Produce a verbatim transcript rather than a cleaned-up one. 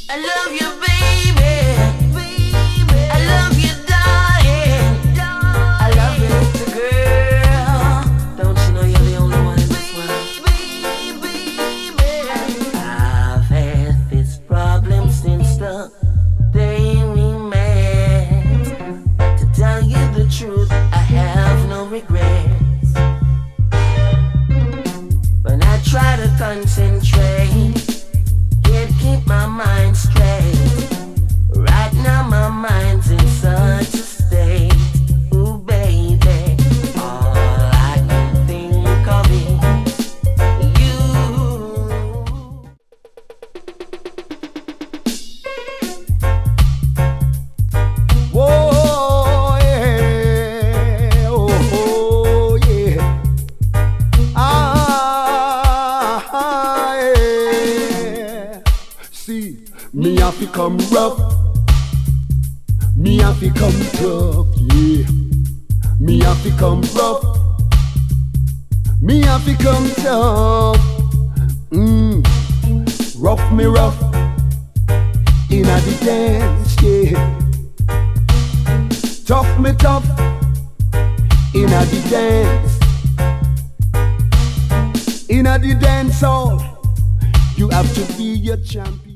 I love you, baby. Baby. I love you, darling. darling. I love you, little girl. Don't you know you're the only one in this world? Baby, baby. I've had this problem since the day we met. But to tell you the truth, I have no regrets. When I try to concentrate, can't keep my mind straight. Right now my mind's in such a state. Ooh baby, all I can think of is you. Whoa, yeah, oh, oh yeah. Ah, yeah. See, me have to come rough, me have to come tough, yeah. Me have to come rough, me have to come tough. Mm. Rough me rough, inna the dance, yeah. Tough me tough, inna the dance. Inna the dance hall, you have to be your champion.